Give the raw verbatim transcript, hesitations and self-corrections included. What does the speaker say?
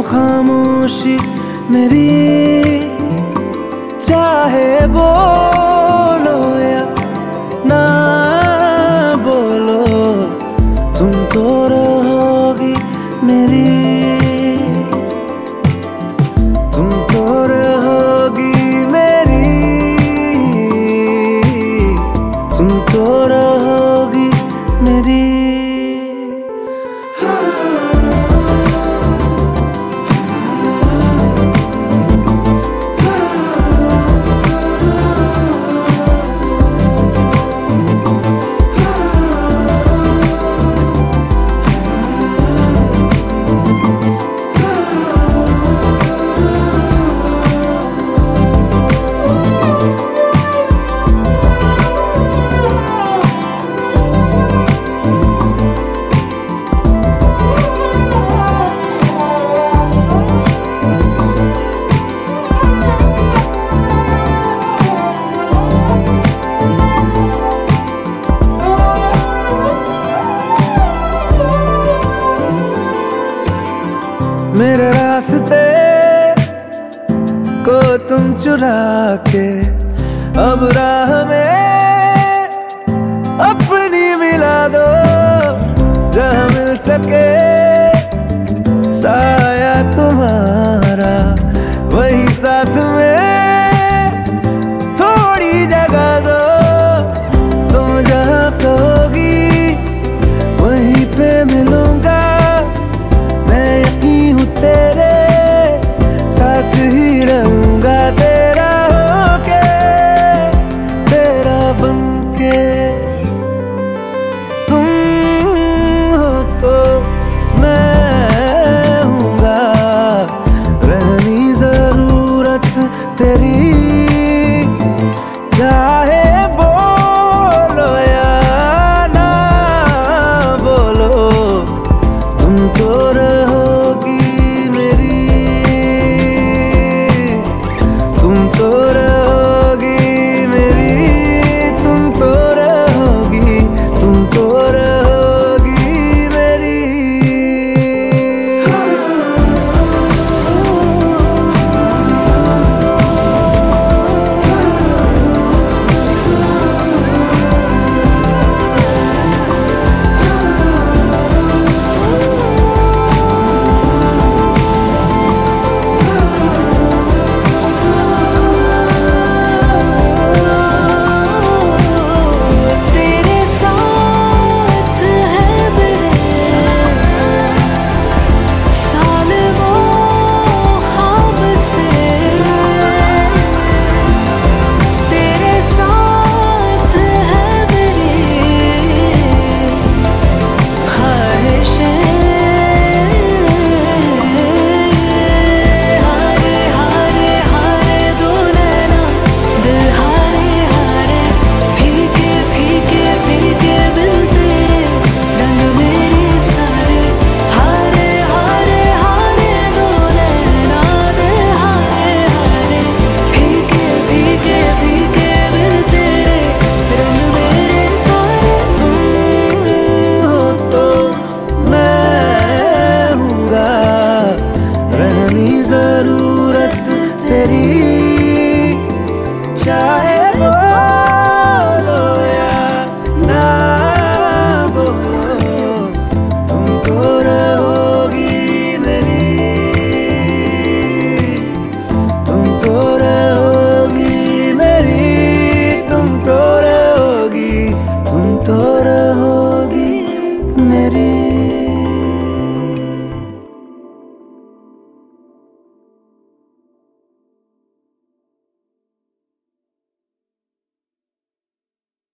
खामोशी मेरी, चाहे बोलो या ना बोलो, तुम तो रहोगी मेरी, तुम तो रहोगी मेरी, तुम तो रहोगी मेरी। मेरे रास्ते को तुम चुरा के अब राह में अपनी मिला दो, जहाँ मिल सके साया तुम्हारा वही साथ में थोड़ी जगह दो, तुम जहाँ कहोगी वहीं पे मिलूंगा, तेरे साथ ही रहूंगा, तेरा होके तेरा बनके, तुम हो तो मैं हूँगा, रहनी जरूरत तेरी, चाहे बोलो या ना बोलो, तुम तो रहोगी जरूरत तेरी, चाहे बोलो या ना बोलो, तुम तो रहोगी मेरी, तुम तो रहोगी मेरी, तुम तो रहोगी, तुम तो रहोगी मेरी।